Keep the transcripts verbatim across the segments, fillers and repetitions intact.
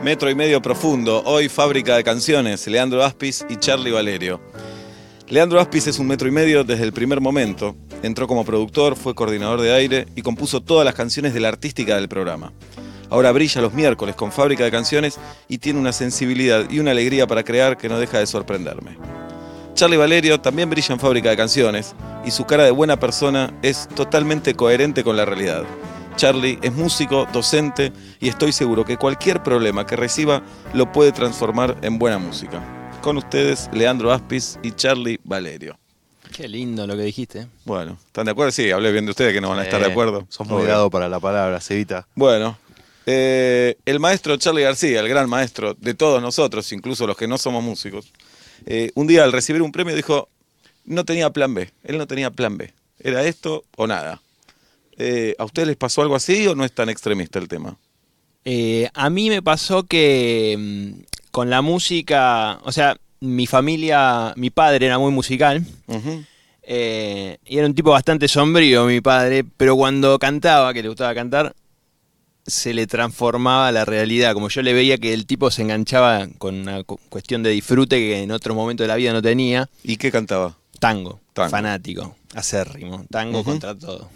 Metro y medio profundo, hoy fábrica de canciones, Leandro Aspis y Charly Valerio. Leandro Aspis es un metro y medio desde el primer momento. Entró como productor, fue coordinador de aire y compuso todas las canciones de la artística del programa. Ahora brilla los miércoles con Fábrica de Canciones y tiene una sensibilidad y una alegría para crear que no deja de sorprenderme. Charly Valerio también brilla en Fábrica de Canciones y su cara de buena persona es totalmente coherente con la realidad. Charly es músico, docente y estoy seguro que cualquier problema que reciba lo puede transformar en buena música. Con ustedes, Leandro Aspis y Charly Valerio. Qué lindo lo que dijiste. Bueno, ¿están de acuerdo? Sí, hablé bien de ustedes que no van a estar de acuerdo. Sos muy dado para la palabra, Cevita. Bueno, eh, el maestro Charly García, el gran maestro de todos nosotros, incluso los que no somos músicos, eh, un día al recibir un premio dijo, no tenía plan B, él no tenía plan B, era esto o nada. Eh, ¿A ustedes les pasó algo así o no es tan extremista el tema? Eh, a mí me pasó que mmm, con la música, o sea, mi familia, mi padre era muy musical, uh-huh. eh, y era un tipo bastante sombrío mi padre, pero cuando cantaba, que le gustaba cantar, se le transformaba la realidad, como yo le veía que el tipo se enganchaba con una cu- cuestión de disfrute que en otro momento de la vida no tenía. ¿Y qué cantaba? Tango, Tango. Fanático, acérrimo, tango uh-huh. contra todo.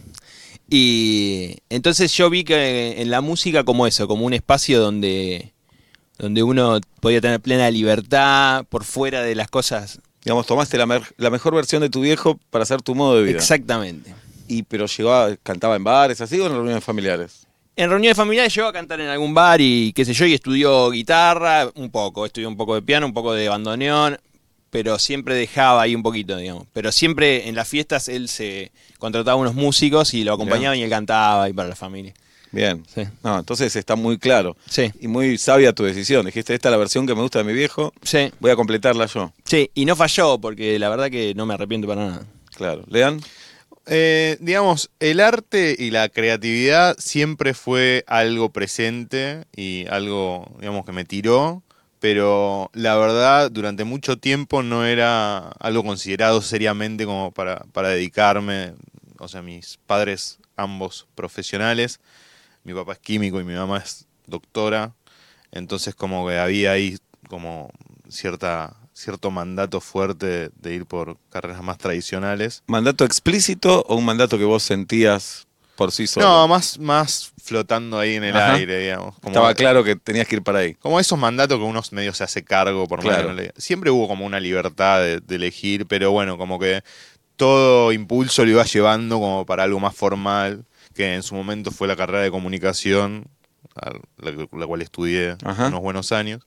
Y entonces yo vi que en la música como eso, como un espacio donde, donde uno podía tener plena libertad por fuera de las cosas. Digamos, tomaste la, mer- la mejor versión de tu viejo para hacer tu modo de vida. Exactamente. ¿Y pero llegó a, cantaba en bares así o en reuniones familiares? En reuniones familiares llegó a cantar en algún bar y qué sé yo, y estudió guitarra, un poco, estudió un poco de piano, un poco de bandoneón, pero siempre dejaba ahí un poquito, digamos. Pero siempre en las fiestas él se contrataba unos músicos y lo acompañaban Bien. Y él cantaba ahí para la familia. Bien. Sí. No, entonces está muy claro. Sí. Y muy sabia tu decisión. Dijiste, esta es la versión que me gusta de mi viejo, sí. voy a completarla yo. Sí, y no falló, porque la verdad que no me arrepiento para nada. Claro. ¿Lean? Eh, digamos, el arte y la creatividad siempre fue algo presente y algo, digamos, que me tiró. Pero la verdad, durante mucho tiempo no era algo considerado seriamente como para, para dedicarme. O sea, mis padres, ambos profesionales, mi papá es químico y mi mamá es doctora, entonces como que había ahí como cierta, cierto mandato fuerte de ir por carreras más tradicionales. ¿Mandato explícito o un mandato que vos sentías por sí solo? No, más, más flotando ahí en el Ajá. aire, digamos. Como Estaba claro que tenías que ir para ahí. Como esos mandatos que uno medio se hace cargo por Claro. medio. Siempre hubo como una libertad de, de elegir, pero bueno, como que todo impulso lo iba llevando como para algo más formal, que en su momento fue la carrera de comunicación, la, la cual estudié Ajá. unos buenos años.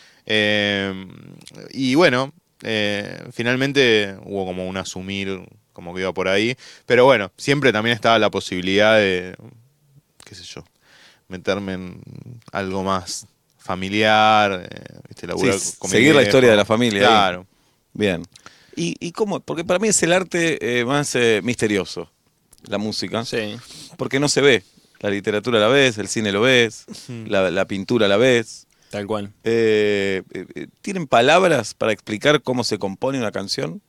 Eh, y bueno, eh, finalmente hubo como un asumir, como que iba por ahí, pero bueno, siempre también estaba la posibilidad de, qué sé yo, meterme en algo más familiar, eh, ¿viste? Laburar Sí, con mi seguir la viejo. historia de la familia. Claro. Ahí. Bien. ¿Y, ¿Y cómo? Porque para mí es el arte eh, más eh, misterioso, la música. Sí. Porque no se ve. La literatura la ves, el cine lo ves, Mm. la, la pintura la ves. Tal cual. Eh, eh, ¿Tienen palabras para explicar cómo se compone una canción?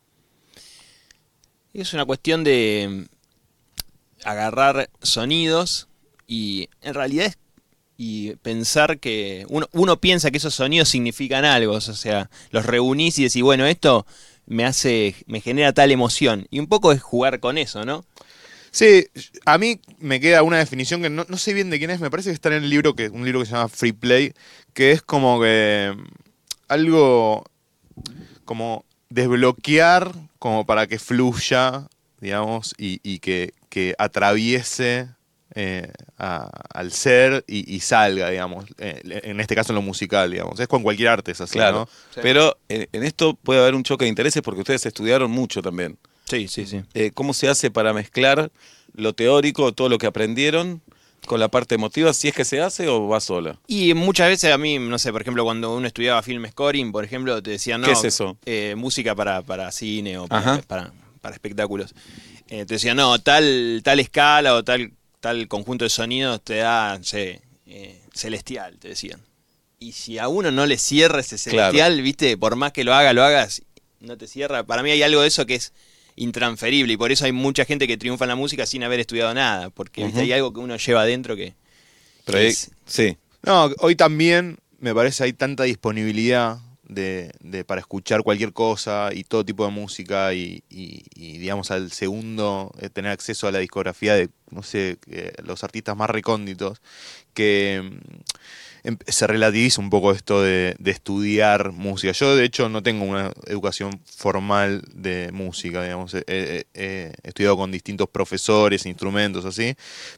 Es una cuestión de agarrar sonidos y en realidad es y pensar que uno, uno piensa que esos sonidos significan algo, o sea, los reunís y decís, bueno, esto me hace, me genera tal emoción. Y un poco es jugar con eso, ¿no? Sí, a mí me queda una definición que no, no sé bien de quién es, me parece que está en el libro, que un libro que se llama Free Play, que es como que algo como desbloquear como para que fluya, digamos, y, y que, que atraviese eh, a, al ser y, y salga, digamos, eh, en este caso en lo musical, digamos. Es con cualquier arte, es así, Claro. ¿no? Sí. Pero en, en esto puede haber un choque de intereses porque ustedes estudiaron mucho también. Sí, sí, sí. Eh, ¿Cómo se hace para mezclar lo teórico, todo lo que aprendieron, con la parte emotiva? ¿Si es que se hace o va sola? Y muchas veces a mí, no sé, por ejemplo, cuando uno estudiaba film scoring, por ejemplo, te decían, no, ¿Qué es eso? Eh, música para, para cine o para, Ajá. para, para espectáculos. Eh, te decían, no, tal, tal escala o tal, tal conjunto de sonidos te da, no sé, eh, celestial, te decían. Y si a uno no le cierra ese celestial, Claro. viste, por más que lo haga, lo hagas, no te cierra. Para mí hay algo de eso que es intransferible y por eso hay mucha gente que triunfa en la música sin haber estudiado nada, porque ¿viste? Ujú. Hay algo que uno lleva adentro que, Pero que ahí- es, sí. No, hoy también me parece hay tanta disponibilidad de, de para escuchar cualquier cosa y todo tipo de música y, y, y digamos al segundo eh, tener acceso a la discografía de, no sé, eh, los artistas más recónditos, que em, se relativiza un poco esto de, de estudiar música. Yo de hecho no tengo una educación formal de música, digamos, he, he- he estudiado con distintos profesores, instrumentos, así,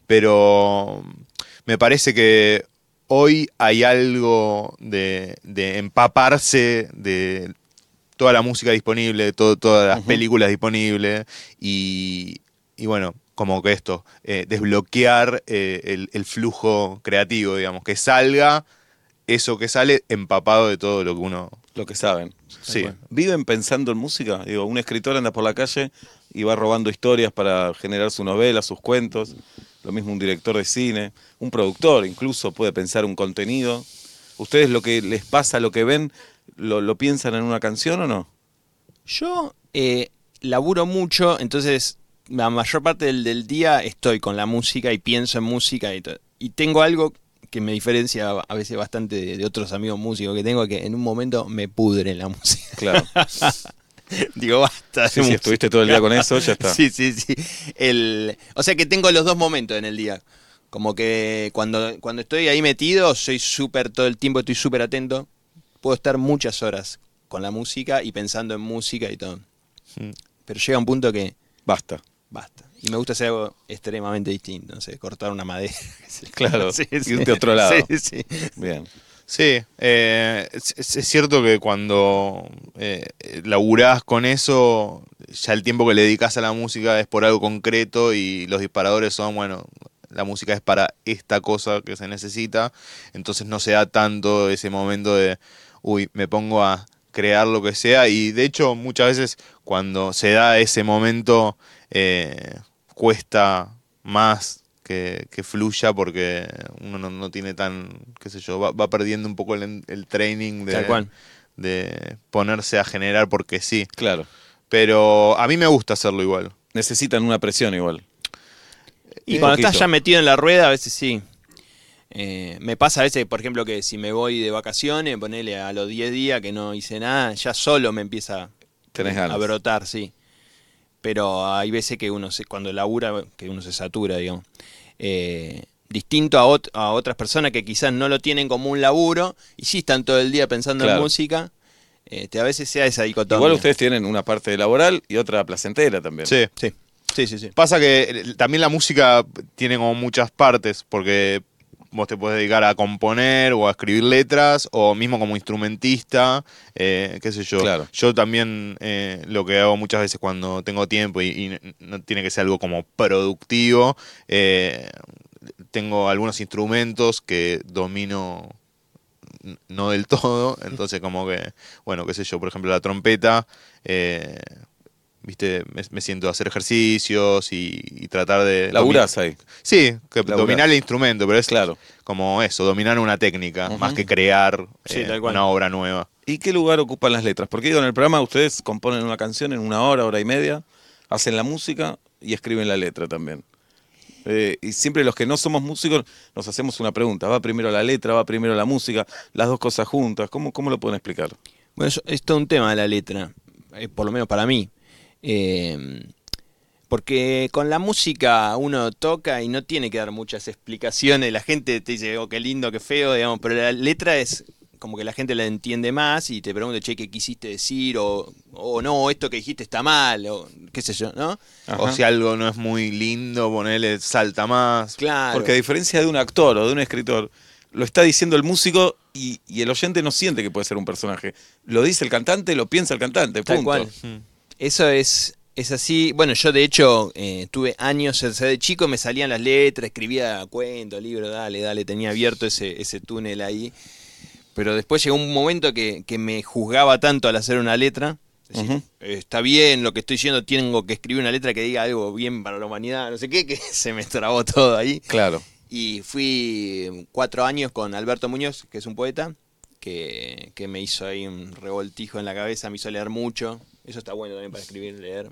pero me parece que hoy hay algo de, de empaparse de toda la música disponible, de todo- todas las Ujú. películas disponibles y, y bueno, como que esto, eh, desbloquear eh, el, el flujo creativo, digamos, que salga eso que sale empapado de todo lo que uno... Lo que saben. Sí, cual. ¿Viven pensando en música? Digo, un escritor anda por la calle y va robando historias para generar su novela, sus cuentos. Lo mismo un director de cine, un productor incluso puede pensar un contenido. ¿Ustedes lo que les pasa, lo que ven, lo, lo piensan en una canción o no? Yo eh, laburo mucho, entonces la mayor parte del, del día estoy con la música y pienso en música y todo. Y tengo algo que me diferencia a veces bastante de, de otros amigos músicos que tengo, que en un momento me pudre en la música. Claro. Digo, basta de Sí, sí, música. estuviste todo el día con eso, ya está. Sí, sí, sí. El, o sea que tengo los dos momentos en el día. Como que cuando, cuando estoy ahí metido, soy súper, todo el tiempo estoy súper atento. Puedo estar muchas horas con la música y pensando en música y todo. Mm. Pero llega un punto que Basta. basta. Y me gusta hacer algo extremadamente distinto. No sé, cortar una madera. qué sé yo. Claro, Sí, sí. irte a otro lado. Sí, sí. Bien. sí, eh, es, es- es cierto que cuando eh, laburás con eso, ya el tiempo que le dedicas a la música es por algo concreto y los disparadores son, bueno, la música es para esta cosa que se necesita, entonces no se da tanto ese momento de, uy, me pongo a crear lo que sea y de hecho muchas veces cuando se da ese momento eh, cuesta más que, que fluya porque uno no, no tiene tan, qué sé yo, va, va perdiendo un poco el, el training Tal de, cual. de ponerse a generar porque sí. Claro. Pero a mí me gusta hacerlo igual. Necesitan una presión igual. Y Un cuando poquito. estás ya metido en la rueda, a veces sí. Eh, me pasa a veces, por ejemplo, que si me voy de vacaciones, ponele a los diez días que no hice nada, ya solo me empieza Tenés a ganas. brotar, sí. Pero hay veces que uno, se, cuando labura, que uno se satura, digamos. Eh, distinto a, ot- a otras personas que quizás no lo tienen como un laburo y sí están todo el día pensando en Claro. música, eh, te- a veces sea esa dicotomía. Igual ustedes tienen una parte laboral y otra placentera también. Sí. Sí, sí, sí. sí. Pasa que eh, también la música tiene como muchas partes, porque vos te podés dedicar a componer o a escribir letras, o mismo como instrumentista, eh, qué sé yo. Claro. Yo también eh, lo que hago muchas veces cuando tengo tiempo y, y no tiene que ser algo como productivo, eh, tengo algunos instrumentos que domino n- no del todo, entonces como que, bueno, qué sé yo, por ejemplo la trompeta, eh, viste, me, me siento a hacer ejercicios y, y tratar de... Laburás ahí. Sí, que Laburás. dominar el instrumento, pero es Claro. como eso, dominar una técnica, Ujú. más que crear Sí, eh, tal cual. una obra nueva. ¿Y qué lugar ocupan las letras? Porque digo, en el programa ustedes componen una canción en una hora, hora y media, hacen la música y escriben la letra también. Eh, y siempre los que no somos músicos nos hacemos una pregunta. ¿Va primero la letra, va primero la música? Las dos cosas juntas. ¿Cómo, cómo lo pueden explicar? Bueno, eso- es todo un tema de la letra, eh, por lo menos para mí. Eh, porque con la música uno toca y no tiene que dar muchas explicaciones. La gente te dice, oh, qué lindo, qué feo, digamos, pero la letra es como que la gente la entiende más y te pregunta, che, ¿qué quisiste decir? O, o no, esto que dijiste está mal, o qué sé yo, ¿no? Ajá. O si algo no es muy lindo, ponele salta más. Claro. Porque a diferencia de un actor o de un escritor, lo está diciendo el músico y, y el oyente no siente que puede ser un personaje. Lo dice el cantante, lo piensa el cantante, punto. Tal cual. Mm. Eso es, es así. Bueno, yo de hecho eh, tuve años, o sea, de chico me salían las letras, escribía cuentos, libros, dale, dale, tenía abierto ese, ese túnel ahí. Pero después llegó un momento que, que me juzgaba tanto al hacer una letra. Es decir, Ujú. eh, está bien lo que estoy diciendo, tengo que escribir una letra que diga algo bien para la humanidad, no sé qué, que se me trabó todo ahí. Claro. Y fui cuatro años con Alberto Muñoz, que es un poeta, que, que me hizo ahí un revoltijo en la cabeza, me hizo leer mucho. Eso está bueno también para escribir, leer.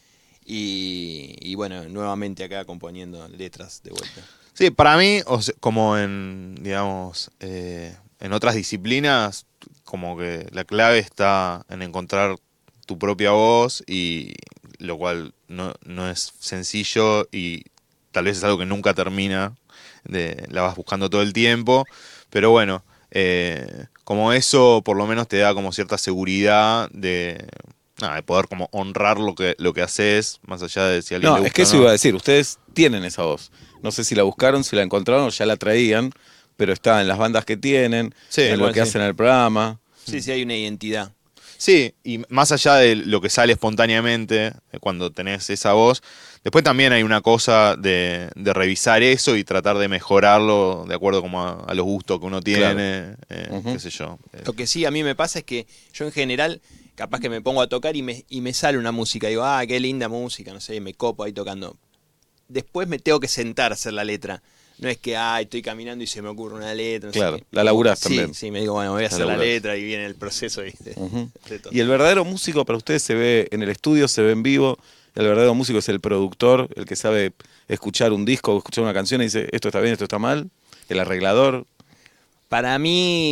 Y, y bueno, nuevamente acá componiendo letras de vuelta. Sí, para mí, o sea, como en, digamos, eh, en otras disciplinas, como que la clave está en encontrar tu propia voz, y lo cual no, no es sencillo y tal vez es algo que nunca termina, de, la vas buscando todo el tiempo, pero bueno, eh, como eso por lo menos te da como cierta seguridad de, nada, de poder como honrar lo que, lo que haces, más allá de si a alguien No, le gusta. es que eso o no. iba a decir, ustedes tienen esa voz. No sé si la buscaron, si la encontraron o ya la traían, pero está en las bandas que tienen, Sí, en lo igual que sí. hacen en el programa. Sí, sí, hay una identidad. Sí, y más allá de lo que sale espontáneamente, eh, cuando tenés esa voz, después también hay una cosa de, de revisar eso y tratar de mejorarlo de acuerdo como a, a los gustos que uno tiene, Claro. eh, Ujú. qué sé yo. Eh, Lo que sí a mí me pasa es que yo en general, capaz que me pongo a tocar y me, y me sale una música. Digo, ah, qué linda música, no sé, me copo ahí tocando. Después me tengo que sentar a hacer la letra. No es que, ah, estoy caminando y se me ocurre una letra. No Claro, sé qué. la laburás Sí, también. sí, me digo, bueno, voy a La hacer la laburás. letra y viene el proceso. ¿Viste? Ujú. De todo. Y el verdadero músico para ustedes se ve en el estudio, se ve en vivo. El verdadero músico es el productor, el que sabe escuchar un disco o escuchar una canción y dice, esto está bien, esto está mal. El arreglador. Para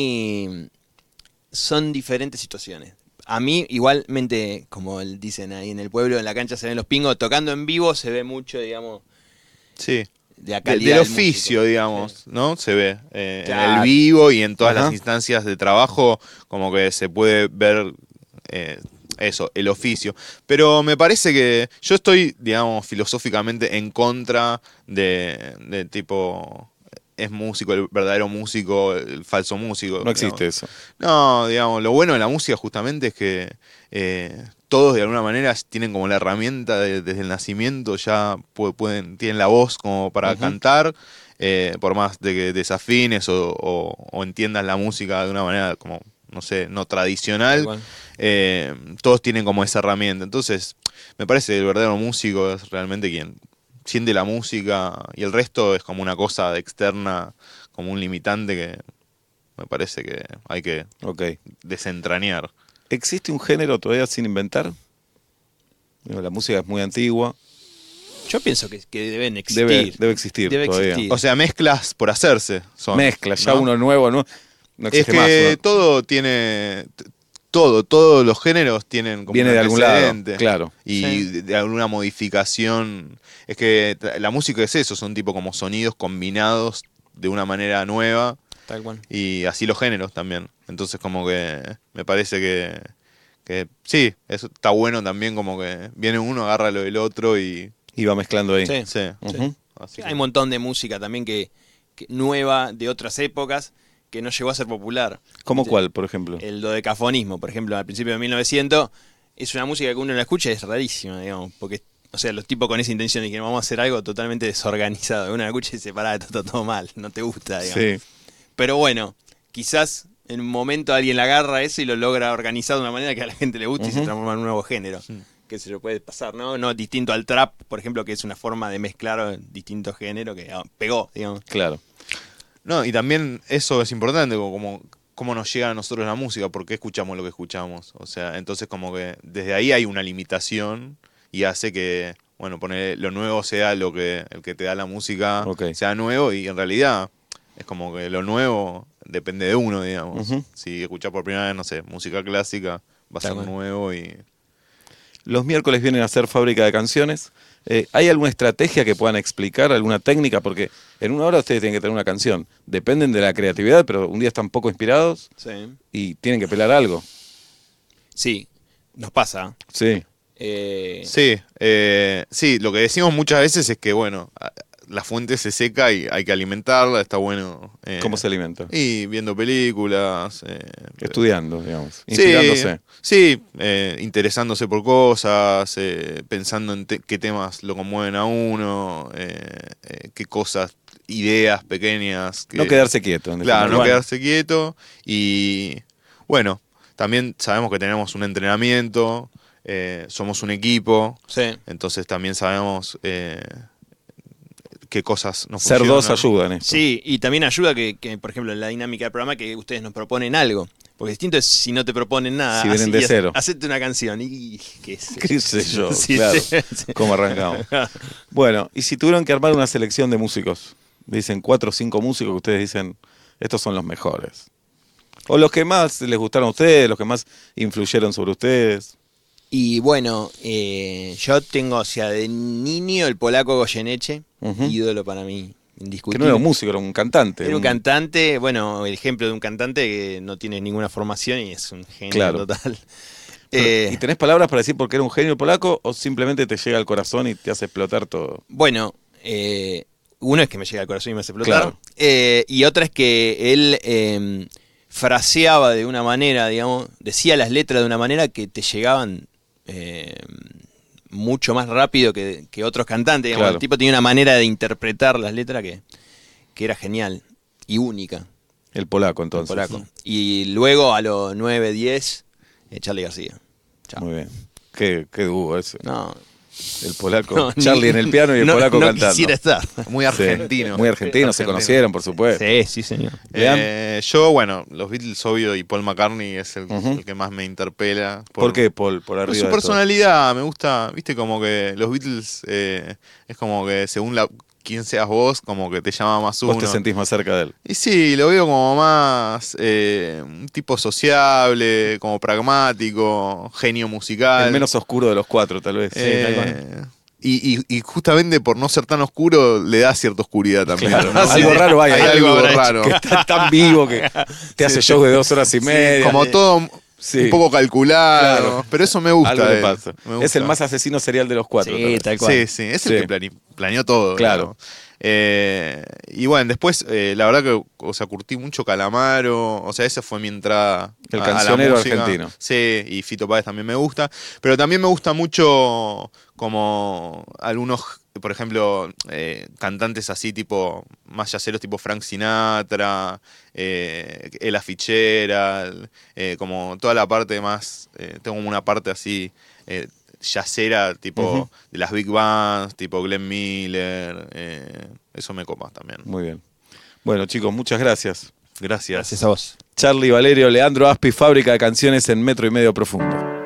mí son diferentes situaciones. A mí, igualmente, como dicen ahí en el pueblo, en la cancha se ven los pingos, tocando en vivo se ve mucho, digamos, sí. de la De- calidad del del oficio, músico. digamos, Sí. ¿no? Se ve eh, en Claro. el vivo y en todas Ajá. las instancias de trabajo, como que se puede ver eh, eso, el oficio. Pero me parece que yo estoy, digamos, filosóficamente en contra de, de tipo, es músico, el verdadero músico, el falso músico. No digamos. existe eso. No, digamos, lo bueno de la música justamente es que eh, todos de alguna manera tienen como la herramienta de- desde el nacimiento, ya pu- pueden, tienen la voz como para Ujú. cantar, eh, por más de que desafines o, o- o entiendas la música de una manera como, no sé, no Tal tradicional, cual. eh, todos tienen como esa herramienta. Entonces, me parece que el verdadero músico es realmente quien siente la música y el resto es como una cosa externa, como un limitante que me parece que hay que Ok. desentrañar. ¿Existe un género todavía sin inventar? Digo, la música es muy antigua. Yo pienso que, que deben existir. Debe, debe existir Debe todavía. existir. O sea, mezclas por hacerse son. Mezcla, ya ¿no? uno nuevo, no, no Es existe que más. ¿no? todo tiene. t- Todo, todos los géneros tienen como Viene un de algún lado, antecedente. claro. Y Sí. de, de alguna modificación. Es que t- la música es eso, son tipo como sonidos combinados de una manera nueva. Tal cual. Y así los géneros también. Entonces como que me parece que, que sí, eso está bueno también, como que viene uno, agarra lo del otro y... Y va mezclando ahí. Sí. Sí. Ujú. Así Sí, que- hay un montón de música también que, que nueva de otras épocas que no llegó a ser popular. ¿Cómo Sí. cuál, por ejemplo? El dodecafonismo, por ejemplo, al principio de mil novecientos, es una música que uno la escucha y es rarísima, digamos, porque, o sea, los tipos con esa intención de que vamos a hacer algo totalmente desorganizado, uno la escucha y dice, pará, esto está todo mal, no te gusta, digamos. Sí. Pero bueno, quizás en un momento alguien la agarra eso y lo logra organizar de una manera que a la gente le guste y se Ujú. transforma en un nuevo género. Que se lo puede pasar, ¿no? No distinto al trap, por ejemplo, que es una forma de mezclar distintos géneros que ah, pegó, digamos. Claro. No, y también eso es importante, como, como cómo nos llega a nosotros la música, por qué escuchamos lo que escuchamos. O sea, entonces como que desde ahí hay una limitación y hace que, bueno, poner lo nuevo sea lo que el que te da la música Ok. sea nuevo, y en realidad es como que lo nuevo depende de uno, digamos. Ujú. Si escuchas por primera vez, no sé, música clásica, va a ser Tal cual. nuevo y... Los miércoles vienen a ser Fábrica de Canciones. Eh, ¿Hay alguna estrategia que puedan explicar, alguna técnica? Porque en una hora ustedes tienen que tener una canción. Dependen de la creatividad, pero un día están poco inspirados Sí. y tienen que pelar algo. Sí, nos pasa. Sí. Eh, Sí, eh, sí, lo que decimos muchas veces es que, bueno, a- la fuente se seca y hay que alimentarla, está bueno. eh, ¿Cómo se alimenta? Y viendo películas. eh, Estudiando, digamos. sí, Inspirándose. Sí, eh, interesándose por cosas, eh, pensando en te- qué temas lo conmueven a uno, eh, eh, qué cosas, ideas pequeñas. Que, No quedarse quieto. en Claro, no definitiva. quedarse quieto. Y bueno, también sabemos que tenemos un entrenamiento, eh, somos un equipo, sí. entonces también sabemos eh, qué cosas nos Ser dos funcionan. ayuda en esto. Sí, y también ayuda que, que, por ejemplo, en la dinámica del programa, que ustedes nos proponen algo. Porque distinto es si no te proponen nada. Si vienen así, de y ha- cero. Hacete una canción. Y qué sé ¿Qué sé yo? Sí, Claro. sí, sí. ¿Cómo arrancamos? Bueno, y si tuvieron que armar una selección de músicos, dicen cuatro o cinco músicos que ustedes dicen, estos son los mejores. O los que más les gustaron a ustedes, los que más influyeron sobre ustedes. Y bueno, eh, yo tengo, o sea, de niño el polaco Goyeneche, uh-huh. ídolo para mí, indiscutible. Que no era un músico, era un cantante. Era un, un cantante, bueno, el ejemplo de un cantante que no tiene ninguna formación y es un genio claro. total. Pero, eh, ¿y tenés palabras para decir por qué era un genio el polaco o simplemente te llega al corazón y te hace explotar todo? Bueno, eh, uno es que me llega al corazón y me hace explotar. Claro. Eh, y otra es que él eh, fraseaba de una manera, digamos, decía las letras de una manera que te llegaban eh, mucho más rápido que, que otros cantantes. Digamos. Claro. El tipo tenía una manera de interpretar las letras que, que era genial y única. El polaco, entonces. El polaco. Y luego a los nueve, diez, eh, Charly García. Chao. Muy bien. Qué, qué dúo ese. No. El polaco, No, Charly ni, en el piano y el no, polaco no cantando. Quisiera estar. Muy argentino. Sí, muy argentino, se conocieron, por supuesto. Sí, sí, señor. Eh, yo, bueno, los Beatles, obvio, y Paul McCartney es el, uh-huh. el que más me interpela. ¿Por, ¿Por qué, Paul? Por arriba. Por su personalidad, me gusta, viste, como que los Beatles eh, es como que según la quién seas vos, como que te llama más uno. Vos te sentís más cerca de él. Y sí, lo veo como más eh, un tipo sociable, como pragmático, genio musical. El menos oscuro de los cuatro, tal vez. Eh, y, y, y justamente por no ser tan oscuro, le da cierta oscuridad también. Claro, ¿no? algo raro hay. Hay algo raro. Que está tan vivo que te hace sí, show de dos horas y media. Sí, como todo... Sí. Un poco calculado, claro. Pero eso me gusta. Algo le pasa. Me gusta. Es el más asesino serial de los cuatro. Sí, tal cual. Sí, sí, es el sí. que plane, planeó todo. Claro. Eh, y bueno, después, eh, la verdad que, o sea, curtí mucho Calamaro. O sea, esa fue mi entrada. El a, cancionero a la música. argentino. Sí, y Fito Páez también me gusta. Pero también me gusta mucho como algunos, por ejemplo, eh, cantantes así tipo, más yaceros tipo Frank Sinatra, eh, Ella Fitzgerald, eh, como toda la parte más, eh, tengo como una parte así eh, yacera, tipo uh-huh. de las big bands, tipo Glenn Miller, eh, eso me copa también. Muy bien. Bueno chicos, muchas gracias. Gracias. Gracias a vos. Charly, Valerio, Leandro Aspis, Fábrica de Canciones en Metro y Medio Profundo.